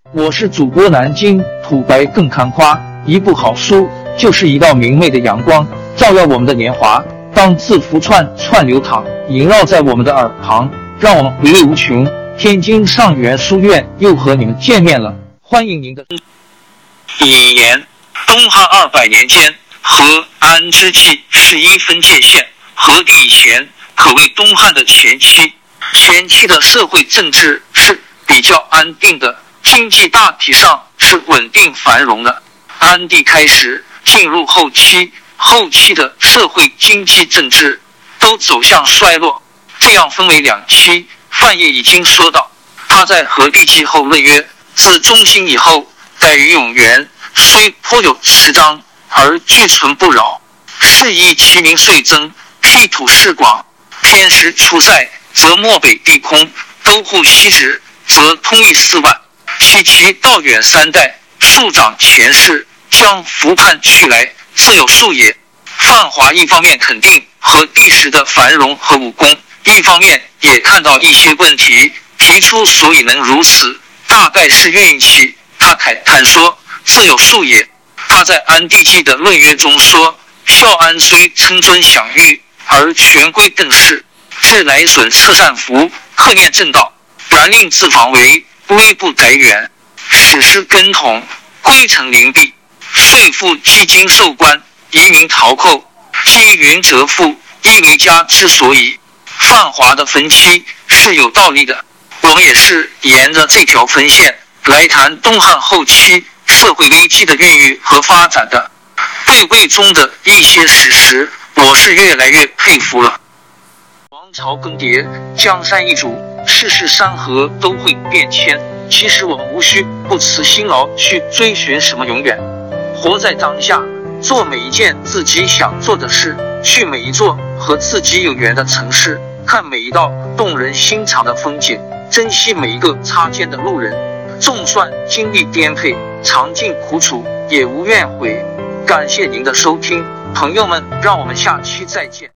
我是主播南京土白更看花，一部好书就是一道明媚的阳光，照耀我们的年华。当字符串流淌，萦绕在我们的耳旁，让我们回味无穷。天津上元书院又和你们见面了，欢迎您的引言：东汉200年间，和安之际是一分界线，和帝以前可谓东汉的前期。前期的社会政治是比较安定的，经济大体上是稳定繁荣的。安帝开始进入后期，后期的社会经济政治都走向衰落，这样分为2期。范晔已经说到，他在和帝继后问曰：自中兴以后，待于永元，虽颇有持章，而俱存不扰。是以其民税增，辟土势广，偏食出塞，则漠北地空，都护西直，则通邑4万。其道远3代，数长前世，将服判去来，自有数也。范华一方面肯定和帝时的繁荣和武功，一方面也看到一些问题，提出所以能如此，大概是运气。他慨叹说：自有数也。他在安帝纪的论约中说：孝安虽称尊享誉，而权归邓氏，至来损策善福，克念正道，然令自防为，微不逮远。史诗根统，归城灵璧，税赋积金受官，移民逃寇，积云折赋，亦为家之所以。范华的分期是有道理的，我们也是沿着这条分线来谈东汉后期社会危机的孕育和发展的。对魏中的一些史实，我是越来越佩服了。王朝更迭，江山易主，世事山河都会变迁。其实我们无需不辞辛劳去追寻什么永远，活在当下，做每一件自己想做的事，去每一座和自己有缘的城市，看每一道动人心肠的风景，珍惜每一个擦肩的路人。纵算经历颠沛，尝尽苦楚，也无怨悔。感谢您的收听，朋友们，让我们下期再见。